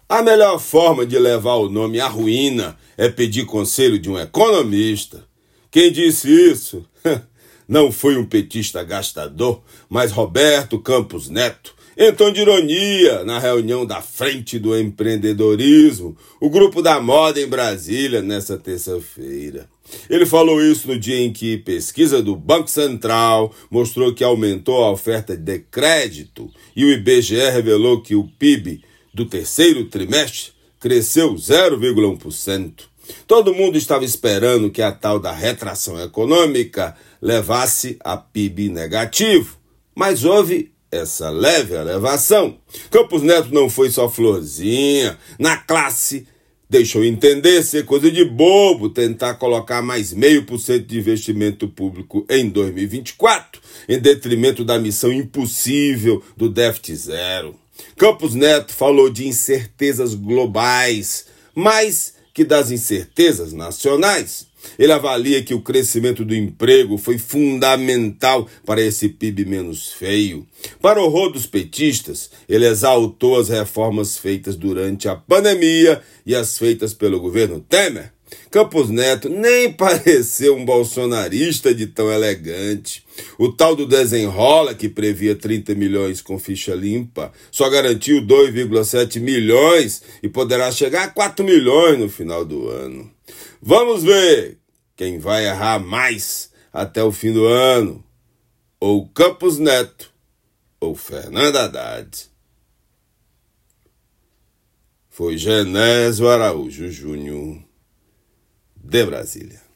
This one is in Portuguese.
A melhor forma de levar o nome à ruína é pedir conselho de um economista. Quem disse isso? Não foi um petista gastador, mas Roberto Campos Neto, em tom de ironia, na reunião da Frente do Empreendedorismo, o grupo da moda em Brasília, nesta terça-feira. Ele falou isso no dia em que pesquisa do Banco Central mostrou que aumentou a oferta de crédito e o IBGE revelou que o PIB do terceiro trimestre cresceu 0,1%. Todo mundo estava esperando que a tal da retração econômica levasse a PIB negativo, mas houve essa leve elevação. Campos Neto não foi só florzinha. Na classe, deixou entender ser coisa de bobo tentar colocar mais 0,5% de investimento público em 2024, em detrimento da missão impossível do déficit zero. Campos Neto falou de incertezas globais, mais que das incertezas nacionais. Ele avalia que o crescimento do emprego foi fundamental para esse PIB menos feio. Para o horror dos petistas, ele exaltou as reformas feitas durante a pandemia e as feitas pelo governo Temer. Campos Neto nem pareceu um bolsonarista de tão elegante. O tal do desenrola, que previa 30 milhões com ficha limpa, só garantiu 2,7 milhões e poderá chegar a 4 milhões no final do ano. Vamos ver quem vai errar mais até o fim do ano. Ou Campos Neto ou Fernando Haddad. Foi Genésio Araújo Júnior, de Brasília.